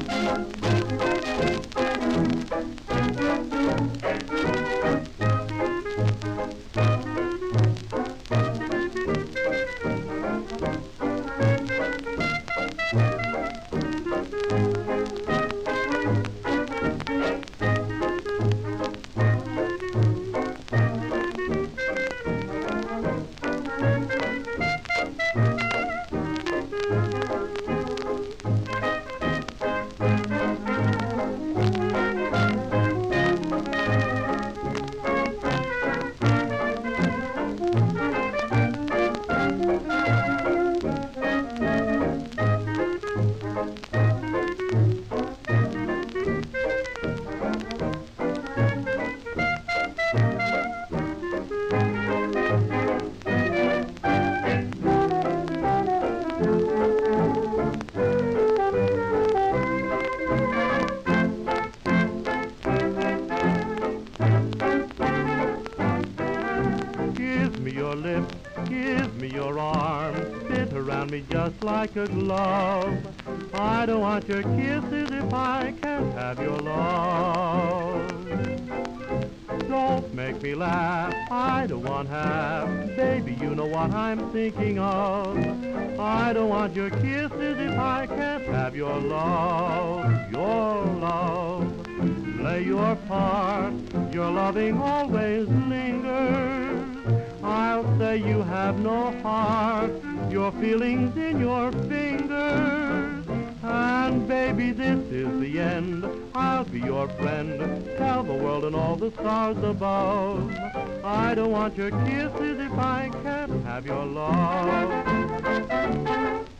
Give me your lips, give me your arms, fit around me just like a glove. I don't want your kisses if I can't have your love. Don't make me laugh, I don't want half, baby, you know what I'm thinking of. I don't want your kisses if I can't have your love, your love. Play your part, your loving always lingers. I'll say you have no heart, your feelings in your fingers. And baby, this is the end, I'll be your friend. Tell the world and all the stars above, I don't want your kisses if I can't have your love.